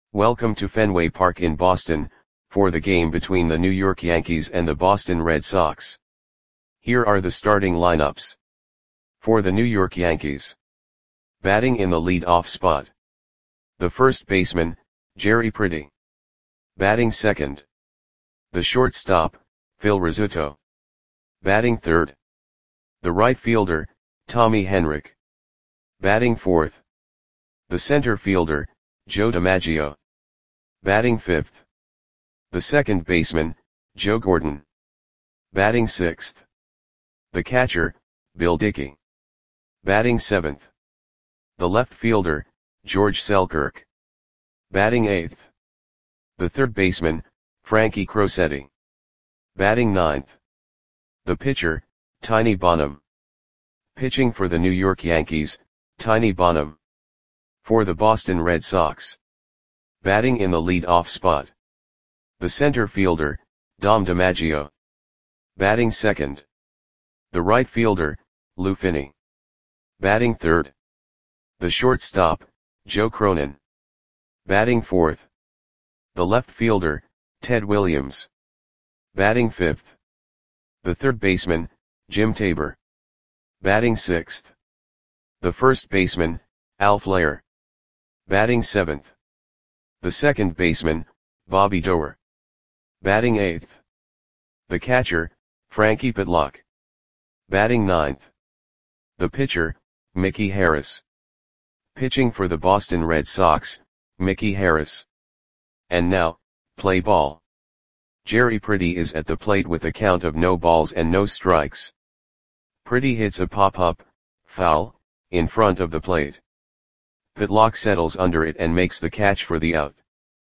Welcome to Fenway Park in Boston, for the game between the New York Yankees and the Boston Red Sox. Here are the starting lineups. For the New York Yankees. Batting in the lead-off spot. The first baseman, Jerry Pretty. Batting second. The shortstop, Phil Rizzuto. Batting third. The right fielder, Tommy Henrich. Batting fourth. The center fielder, Joe DiMaggio. Batting fifth. The second baseman, Joe Gordon. Batting sixth. The catcher, Bill Dickey. Batting seventh. The left fielder, George Selkirk. Batting eighth. The third baseman, Frankie Crosetti. Batting ninth. The pitcher, Tiny Bonham. Pitching for the New York Yankees, Tiny Bonham. For the Boston Red Sox. Batting in the lead-off spot. The center fielder, Dom DiMaggio. Batting second. The right fielder, Lou Finney. Batting third. The shortstop, Joe Cronin. Batting fourth. The left fielder, Ted Williams. Batting fifth. The third baseman, Jim Tabor. Batting sixth. The first baseman, Al Flair. Batting seventh. The second baseman, Bobby Doerr. Batting eighth. The catcher, Frankie Pitlock. Batting ninth. The pitcher, Mickey Harris. Pitching for the Boston Red Sox, Mickey Harris. And now, play ball. Jerry Pretty is at the plate with a count of no balls and no strikes. Pretty hits a pop-up, foul, in front of the plate. Pitlock settles under it and makes the catch for the out.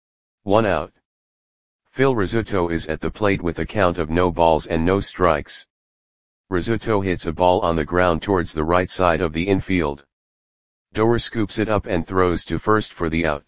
1 out. Phil Rizzuto is at the plate with a count of no balls and no strikes. Rizzuto hits a ball on the ground towards the right side of the infield. Doerr scoops it up and throws to first for the out.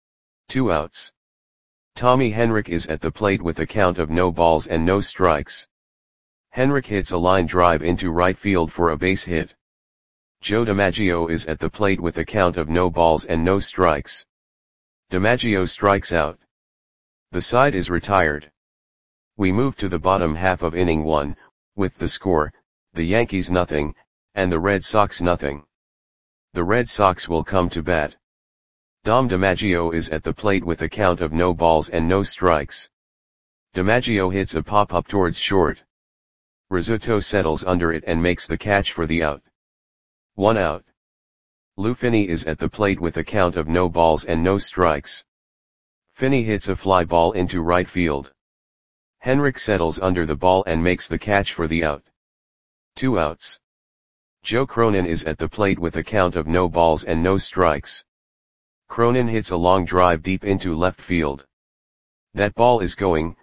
2 outs. Tommy Henrich is at the plate with a count of no balls and no strikes. Henrich hits a line drive into right field for a base hit. Joe DiMaggio is at the plate with a count of no balls and no strikes. DiMaggio strikes out. The side is retired. We move to the bottom half of inning 1, with the score, the Yankees nothing, and the Red Sox nothing. The Red Sox will come to bat. Dom DiMaggio is at the plate with a count of no balls and no strikes. DiMaggio hits a pop-up towards short. Rizzuto settles under it and makes the catch for the out. 1 out. Lou Finney is at the plate with a count of no balls and no strikes. Finney hits a fly ball into right field. Henrich settles under the ball and makes the catch for the out. 2 outs. Joe Cronin is at the plate with a count of no balls and no strikes. Cronin hits a long drive deep into left field. That ball is gone.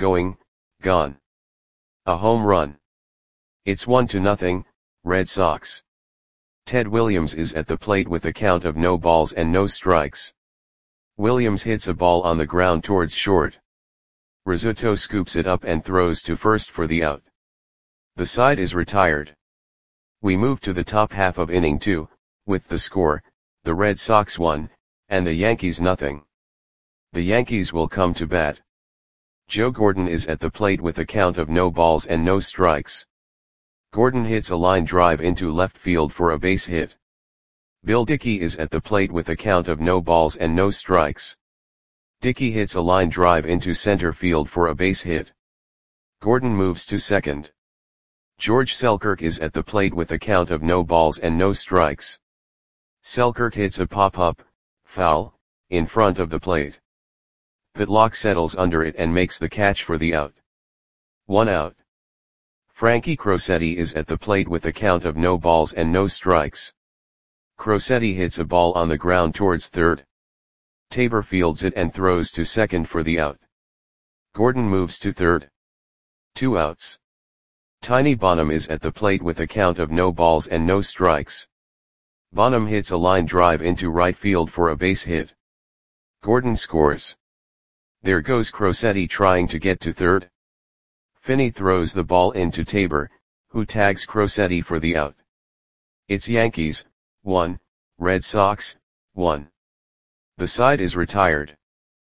A home run. It's 1-0, Red Sox. Ted Williams is at the plate with a count of no balls and no strikes. Williams hits a ball on the ground towards short. Rizzuto scoops it up and throws to first for the out. The side is retired. We move to the top half of inning 2, with the score, the Red Sox 1, and the Yankees nothing. The Yankees will come to bat. Joe Gordon is at the plate with a count of no balls and no strikes. Gordon hits a line drive into left field for a base hit. Bill Dickey is at the plate with a count of no balls and no strikes. Dickey hits a line drive into center field for a base hit. Gordon moves to second. George Selkirk is at the plate with a count of no balls and no strikes. Selkirk hits a pop-up, foul, in front of the plate. Pitlock settles under it and makes the catch for the out. 1 out. Frankie Crosetti is at the plate with a count of no balls and no strikes. Crosetti hits a ball on the ground towards third. Tabor fields it and throws to second for the out. Gordon moves to third. 2 outs. Tiny Bonham is at the plate with a count of no balls and no strikes. Bonham hits a line drive into right field for a base hit. Gordon scores. There goes Crosetti trying to get to third. Finney throws the ball into Tabor, who tags Crosetti for the out. It's Yankees 1, Red Sox 1. The side is retired.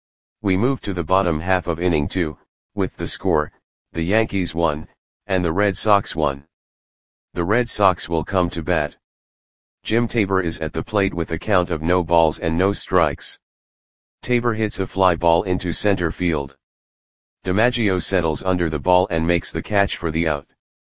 We move to the bottom half of inning 2, with the score, the Yankees won, and the Red Sox won. The Red Sox will come to bat. Jim Tabor is at the plate with a count of no balls and no strikes. Tabor hits a fly ball into center field. DiMaggio settles under the ball and makes the catch for the out.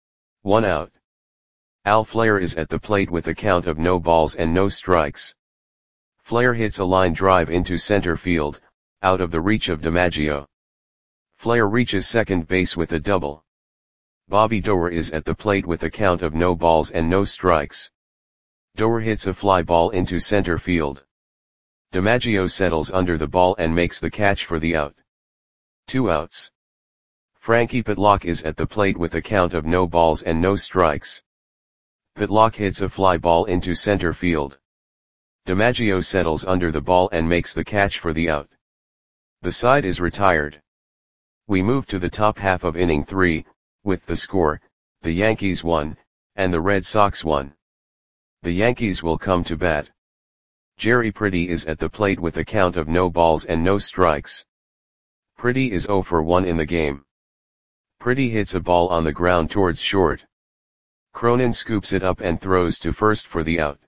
1 out. Al Flair is at the plate with a count of no balls and no strikes. Flair hits a line drive into center field, out of the reach of DiMaggio. Flair reaches second base with a double. Bobby Doerr is at the plate with a count of no balls and no strikes. Doerr hits a fly ball into center field. DiMaggio settles under the ball and makes the catch for the out. 2 outs. Frankie Pitlock is at the plate with a count of no balls and no strikes. Pitlock hits a fly ball into center field. DiMaggio settles under the ball and makes the catch for the out. The side is retired. We move to the top half of inning 3, with the score, the Yankees won, and the Red Sox won. The Yankees will come to bat. Jerry Pretty is at the plate with a count of no balls and no strikes. Pretty is 0 for 1 in the game. Pretty hits a ball on the ground towards short. Cronin scoops it up and throws to first for the out.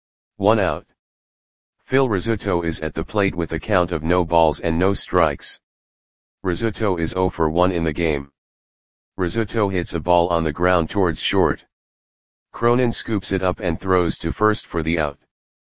1 out. Phil Rizzuto is at the plate with a count of no balls and no strikes. Rizzuto is 0 for 1 in the game. Rizzuto hits a ball on the ground towards short. Cronin scoops it up and throws to first for the out.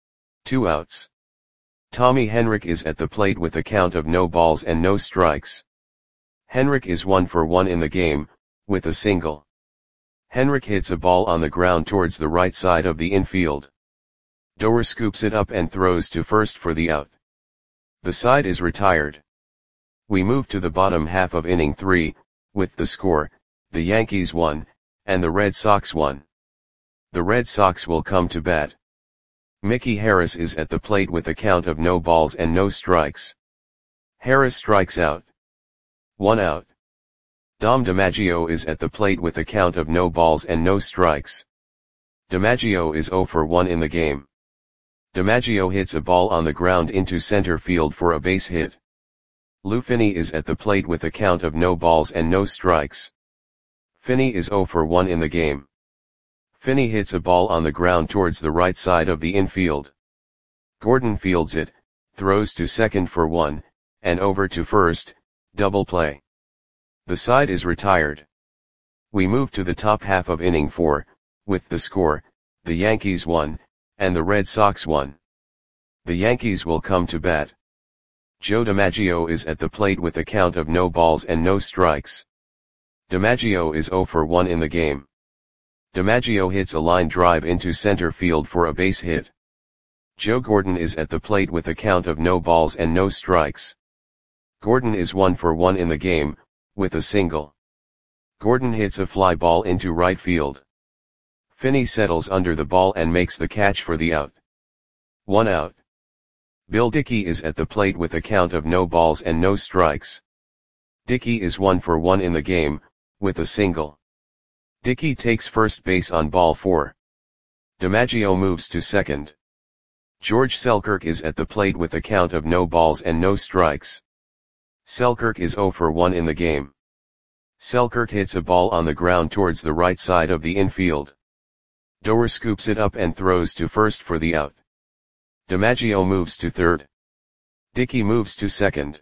2 outs. Tommy Henrich is at the plate with a count of no balls and no strikes. Henrich is 1 for 1 in the game, with a single. Henrich hits a ball on the ground towards the right side of the infield. Doerr scoops it up and throws to first for the out. The side is retired. We move to the bottom half of inning 3, with the score, the Yankees won, and the Red Sox won. The Red Sox will come to bat. Mickey Harris is at the plate with a count of no balls and no strikes. Harris strikes out. 1 out. Dom DiMaggio is at the plate with a count of no balls and no strikes. DiMaggio is 0 for 1 in the game. DiMaggio hits a ball on the ground into center field for a base hit. Lou Finney is at the plate with a count of no balls and no strikes. Finney is 0 for 1 in the game. Finney hits a ball on the ground towards the right side of the infield. Gordon fields it, throws to second for 1, and over to first, double play. The side is retired. We move to the top half of inning 4, with the score, the Yankees won, and the Red Sox won. The Yankees will come to bat. Joe DiMaggio is at the plate with a count of no balls and no strikes. DiMaggio is 0 for 1 in the game. DiMaggio hits a line drive into center field for a base hit. Joe Gordon is at the plate with a count of no balls and no strikes. Gordon is 1 for 1 in the game, with a single. Gordon hits a fly ball into right field. Finney settles under the ball and makes the catch for the out. 1 out. Bill Dickey is at the plate with a count of no balls and no strikes. Dickey is 1 for 1 in the game, with a single. Dickey takes first base on ball 4. DiMaggio moves to second. George Selkirk is at the plate with a count of no balls and no strikes. Selkirk is 0 for 1 in the game. Selkirk hits a ball on the ground towards the right side of the infield. Doerr scoops it up and throws to first for the out. DiMaggio moves to third. Dickey moves to second.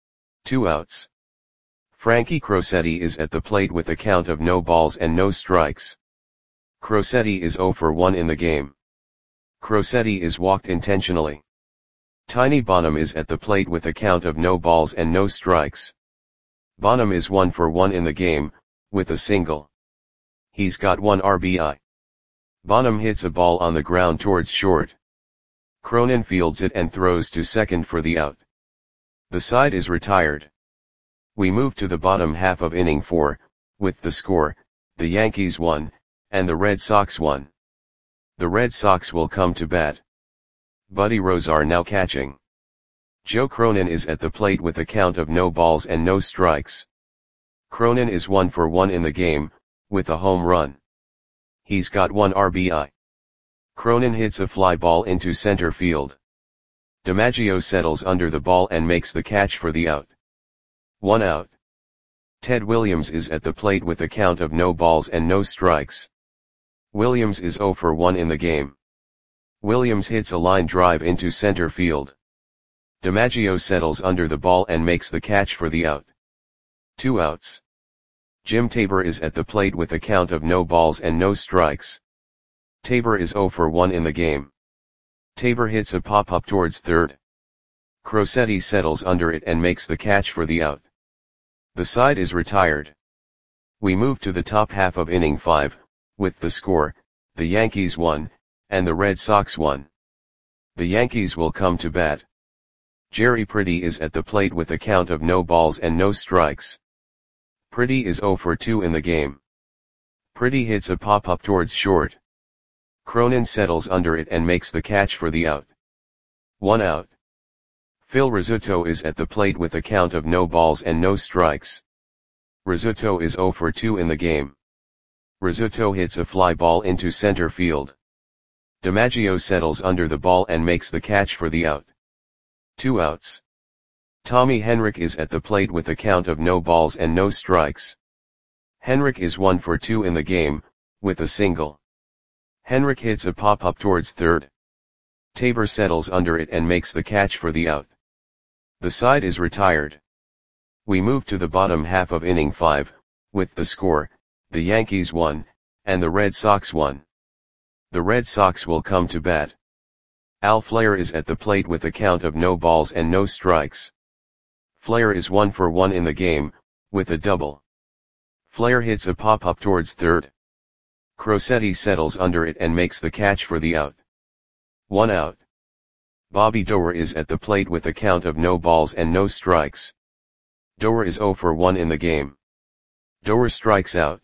2 outs. Frankie Crosetti is at the plate with a count of no balls and no strikes. Crosetti is 0 for 1 in the game. Crosetti is walked intentionally. Tiny Bonham is at the plate with a count of no balls and no strikes. Bonham is 1 for 1 in the game, with a single. He's got 1 RBI. Bonham hits a ball on the ground towards short. Cronin fields it and throws to second for the out. The side is retired. We move to the bottom half of inning 4, with the score, the Yankees won, and the Red Sox won. The Red Sox will come to bat. Buddy Rozar now catching. Joe Cronin is at the plate with a count of no balls and no strikes. Cronin is 1 for 1 in the game, with a home run. He's got 1 RBI. Cronin hits a fly ball into center field. DiMaggio settles under the ball and makes the catch for the out. 1 out. Ted Williams is at the plate with a count of no balls and no strikes. Williams is 0 for 1 in the game. Williams hits a line drive into center field. DiMaggio settles under the ball and makes the catch for the out. 2 outs. Jim Tabor is at the plate with a count of no balls and no strikes. Tabor is 0 for 1 in the game. Tabor hits a pop-up towards third. Crosetti settles under it and makes the catch for the out. The side is retired. We move to the top half of inning 5, with the score, the Yankees 1, and the Red Sox 1. The Yankees will come to bat. Jerry Pretty is at the plate with a count of no balls and no strikes. Pretty is 0 for 2 in the game. Pretty hits a pop-up towards short. Cronin settles under it and makes the catch for the out. 1 out. Phil Rizzuto is at the plate with a count of no balls and no strikes. Rizzuto is 0 for 2 in the game. Rizzuto hits a fly ball into center field. DiMaggio settles under the ball and makes the catch for the out. 2 outs. Tommy Henrich is at the plate with a count of no balls and no strikes. Henrich is 1 for 2 in the game, with a single. Henrich hits a pop-up towards third. Tabor settles under it and makes the catch for the out. The side is retired. We move to the bottom half of inning 5, with the score, the Yankees 1, and the Red Sox 1. The Red Sox will come to bat. Al Flair is at the plate with a count of no balls and no strikes. Flair is 1 for 1 in the game, with a double. Flair hits a pop-up towards third. Crosetti settles under it and makes the catch for the out. 1 out. Bobby Doerr is at the plate with a count of no balls and no strikes. Doerr is 0 for 1 in the game. Doerr strikes out.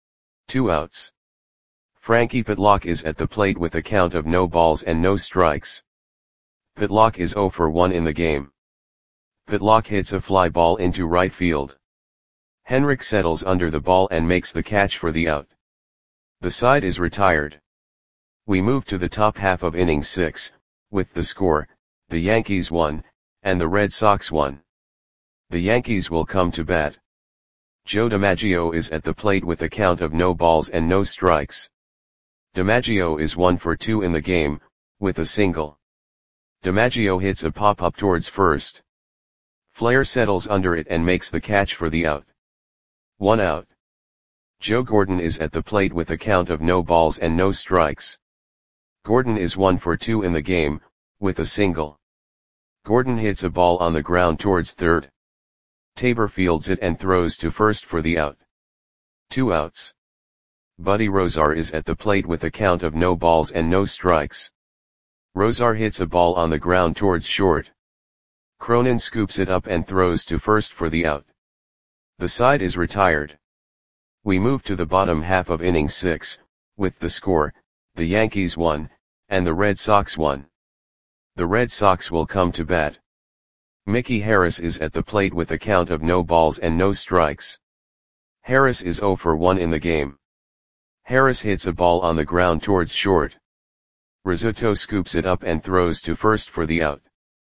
2 outs. Frankie Pitlock is at the plate with a count of no balls and no strikes. Pitlock is 0 for 1 in the game. Pitlock hits a fly ball into right field. Henrich settles under the ball and makes the catch for the out. The side is retired. We move to the top half of inning 6, with the score, the Yankees 1, and the Red Sox 1. The Yankees will come to bat. Joe DiMaggio is at the plate with a count of no balls and no strikes. DiMaggio is 1 for 2 in the game, with a single. DiMaggio hits a pop-up towards first. Flair settles under it and makes the catch for the out. 1 out. Joe Gordon is at the plate with a count of no balls and no strikes. Gordon is 1 for 2 in the game, with a single. Gordon hits a ball on the ground towards third. Tabor fields it and throws to first for the out. 2 outs. Buddy Rozar is at the plate with a count of no balls and no strikes. Rozar hits a ball on the ground towards short. Cronin scoops it up and throws to first for the out. The side is retired. We move to the bottom half of inning 6, with the score, the Yankees 1, and the Red Sox 1. The Red Sox will come to bat. Mickey Harris is at the plate with a count of no balls and no strikes. Harris is 0 for 1 in the game. Harris hits a ball on the ground towards short. Rizzuto scoops it up and throws to first for the out.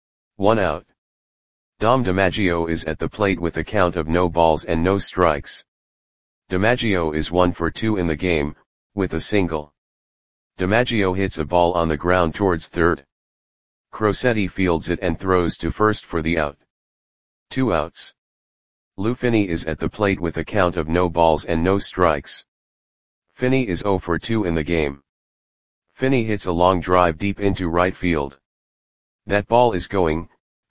1 out. Dom DiMaggio is at the plate with a count of no balls and no strikes. DiMaggio is 1 for 2 in the game, with a single. DiMaggio hits a ball on the ground towards third. Crosetti fields it and throws to first for the out. 2 outs. Lou Finney is at the plate with a count of no balls and no strikes. Finney is 0 for 2 in the game. Finney hits a long drive deep into right field. That ball is gone.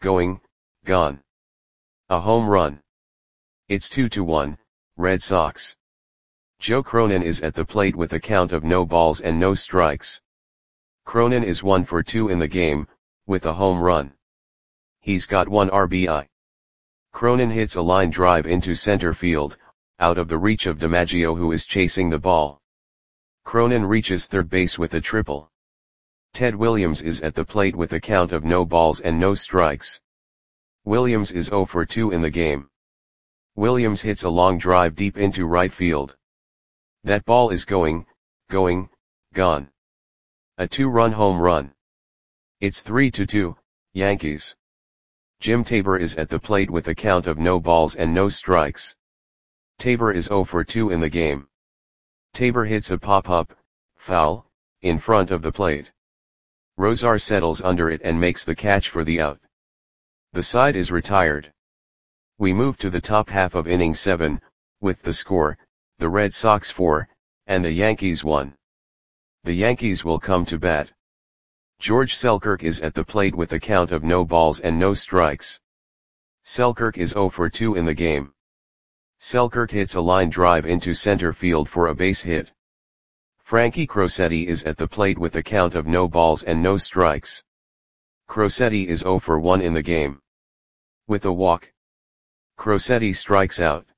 A home run. It's 2-1, Red Sox. Joe Cronin is at the plate with a count of no balls and no strikes. Cronin is 1 for 2 in the game, with a home run. He's got 1 RBI. Cronin hits a line drive into center field, out of the reach of DiMaggio who is chasing the ball. Cronin reaches third base with a triple. Ted Williams is at the plate with a count of no balls and no strikes. Williams is 0 for 2 in the game. Williams hits a long drive deep into right field. That ball is gone. A 2-run home run. It's 3-2, Yankees. Jim Tabor is at the plate with a count of no balls and no strikes. Tabor is 0 for 2 in the game. Tabor hits a pop-up, foul, in front of the plate. Rosar settles under it and makes the catch for the out. The side is retired. We move to the top half of inning 7, with the score, the Red Sox 4, and the Yankees 1. The Yankees will come to bat. George Selkirk is at the plate with a count of no balls and no strikes. Selkirk is 0 for 2 in the game. Selkirk hits a line drive into center field for a base hit. Frankie Crosetti is at the plate with a count of no balls and no strikes. Crosetti is 0 for 1 in the game. With a walk, Crosetti strikes out.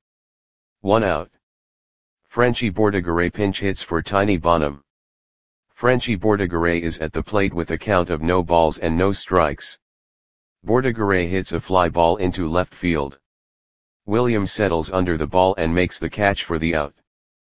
1 out. Frenchy Bordigaray pinch hits for Tiny Bonham. Frenchy Bordigaray is at the plate with a count of no balls and no strikes. Bordigaray hits a fly ball into left field. Williams settles under the ball and makes the catch for the out.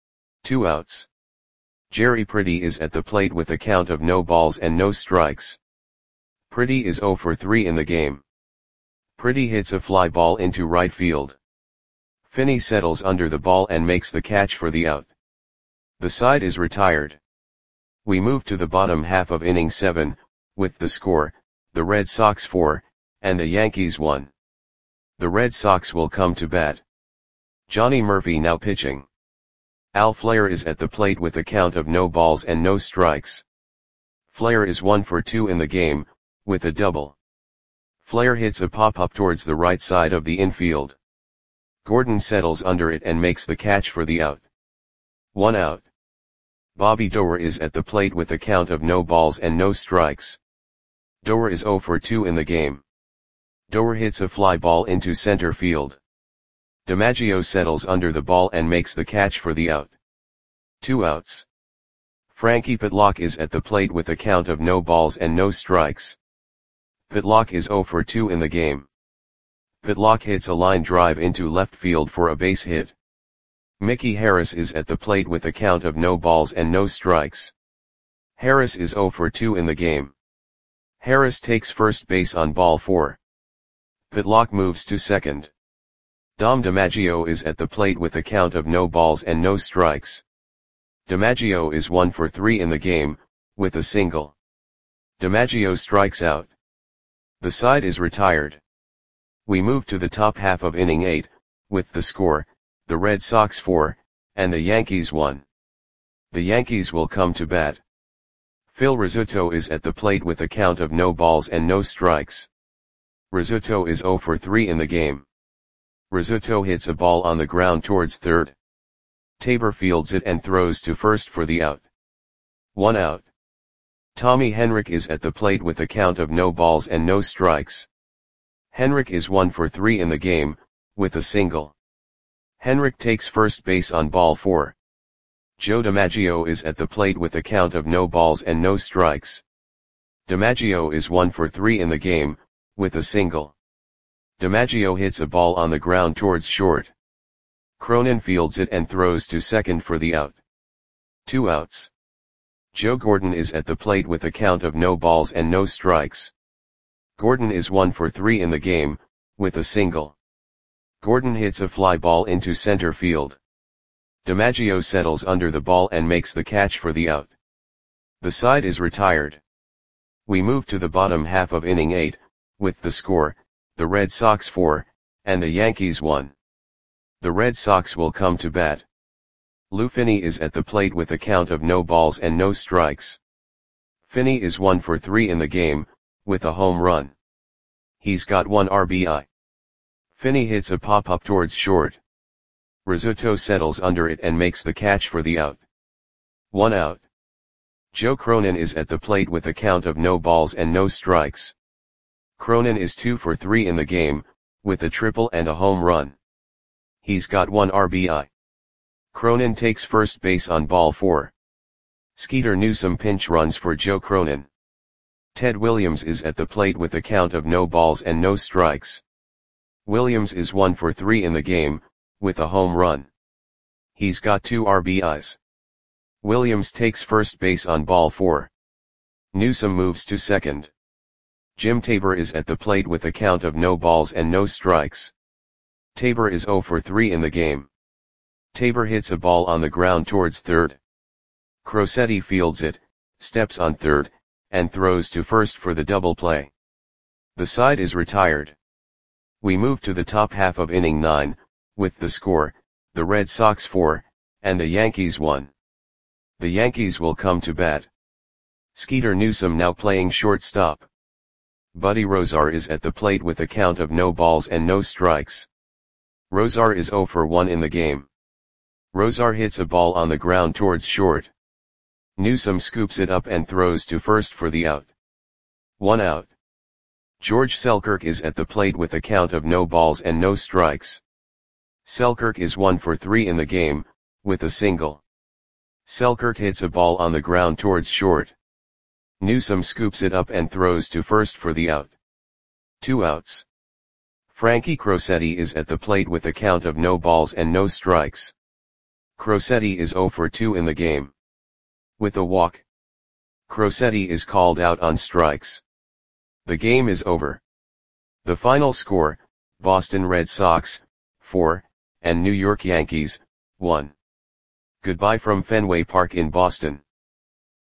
2 outs. Jerry Pretty is at the plate with a count of no balls and no strikes. Pretty is 0 for 3 in the game. Pretty hits a fly ball into right field. Finney settles under the ball and makes the catch for the out. The side is retired. We move to the bottom half of inning 7, with the score, the Red Sox 4, and the Yankees 1. The Red Sox will come to bat. Johnny Murphy now pitching. Al Flair is at the plate with a count of no balls and no strikes. Flair is 1 for 2 in the game, with a double. Flair hits a pop-up towards the right side of the infield. Gordon settles under it and makes the catch for the out. 1 out. Bobby Doerr is at the plate with a count of no balls and no strikes. Doerr is 0 for 2 in the game. Doerr hits a fly ball into center field. DiMaggio settles under the ball and makes the catch for the out. 2 outs. Frankie Pitlock is at the plate with a count of no balls and no strikes. Pitlock is 0 for 2 in the game. Pitlock hits a line drive into left field for a base hit. Mickey Harris is at the plate with a count of no balls and no strikes. Harris is 0 for 2 in the game. Harris takes first base on ball 4. Pitlock moves to second. Dom DiMaggio is at the plate with a count of no balls and no strikes. DiMaggio is 1 for 3 in the game, with a single. DiMaggio strikes out. The side is retired. We move to the top half of inning 8, with the score, the Red Sox 4, and the Yankees 1. The Yankees will come to bat. Phil Rizzuto is at the plate with a count of no balls and no strikes. Rizzuto is 0 for 3 in the game. Rizzuto hits a ball on the ground towards third. Tabor fields it and throws to first for the out. 1 out. Tommy Henrich is at the plate with a count of no balls and no strikes. Henrich is 1 for 3 in the game, with a single. Henrich takes first base on ball 4. Joe DiMaggio is at the plate with a count of no balls and no strikes. DiMaggio is 1 for 3 in the game, with a single. DiMaggio hits a ball on the ground towards short. Cronin fields it and throws to second for the out. 2 outs. Joe Gordon is at the plate with a count of no balls and no strikes. Gordon is 1 for 3 in the game, with a single. Gordon hits a fly ball into center field. DiMaggio settles under the ball and makes the catch for the out. The side is retired. We move to the bottom half of inning 8, with the score, the Red Sox 4, and the Yankees 1. The Red Sox will come to bat. Lou Finney is at the plate with a count of no balls and no strikes. Finney is 1 for 3 in the game, with a home run. He's got 1 RBI. Finney hits a pop-up towards short. Rizzuto settles under it and makes the catch for the out. 1 out. Joe Cronin is at the plate with a count of no balls and no strikes. Cronin is 2 for 3 in the game, with a triple and a home run. He's got 1 RBI. Cronin takes first base on ball 4. Skeeter Newsom pinch runs for Joe Cronin. Ted Williams is at the plate with a count of no balls and no strikes. Williams is 1 for 3 in the game, with a home run. He's got 2 RBIs. Williams takes first base on ball 4. Newsom moves to second. Jim Tabor is at the plate with a count of no balls and no strikes. Tabor is 0 for 3 in the game. Tabor hits a ball on the ground towards third. Crosetti fields it, steps on third, and throws to first for the double play. The side is retired. We move to the top half of inning 9, with the score, the Red Sox 4, and the Yankees 1. The Yankees will come to bat. Skeeter Newsom now playing shortstop. Buddy Rozar is at the plate with a count of no balls and no strikes. Rozar is 0 for 1 in the game. Rozar hits a ball on the ground towards short. Newsom scoops it up and throws to first for the out. 1 out. George Selkirk is at the plate with a count of no balls and no strikes. Selkirk is 1 for 3 in the game, with a single. Selkirk hits a ball on the ground towards short. Newsom scoops it up and throws to first for the out. 2 outs. Frankie Crosetti is at the plate with a count of no balls and no strikes. Crosetti is 0 for 2 in the game. With a walk. Crosetti is called out on strikes. The game is over. The final score, Boston Red Sox, 4, and New York Yankees, 1. Goodbye from Fenway Park in Boston.